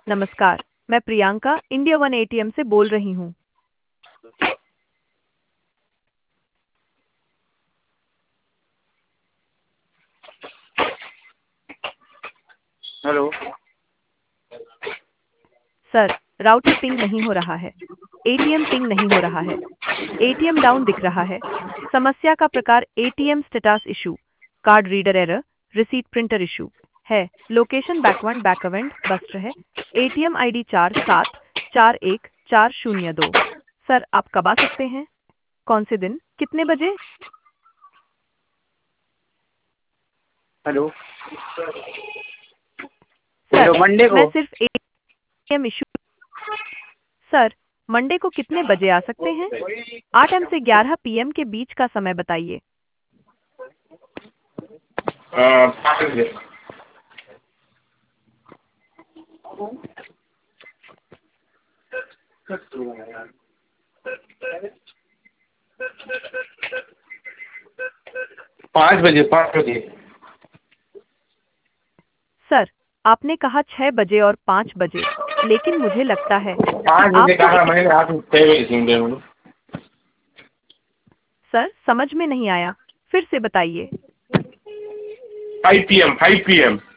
नमस्कार, मैं Priyanka India one ATM से बोल रही हूँ। हेलो। सर, राउटर पिंग नहीं हो रहा है। एटीएम पिंग नहीं हो रहा है। एटीएम डाउन दिख रहा है। समस्या का प्रकार ATM status issue, card reader error, receipt printer issue है। लोकेशन बैकवर्ड बैकअवेंट बस्ट है। ATM ID 47414002। सर, आप कब आ सकते हैं? कौन से दिन? कितने बजे? हेलो। सर, हेलो, मंडे मैं को। सिर्फ एटीएम इशू। सर, मंडे को कितने बजे आ सकते हैं? 8 एम से 11 पीएम के बीच का समय बताइए। 5 बजे। पाँच बजे 5 बजे। सर, आपने कहा 6 बजे और 5 बजे, लेकिन मुझे लगता है कि 5 बजे आपको कहा मैंने, आप 6 बजे सुन रहे हो। सर, समझ में नहीं आया। फिर से बताइए। 5 PM 5 PM।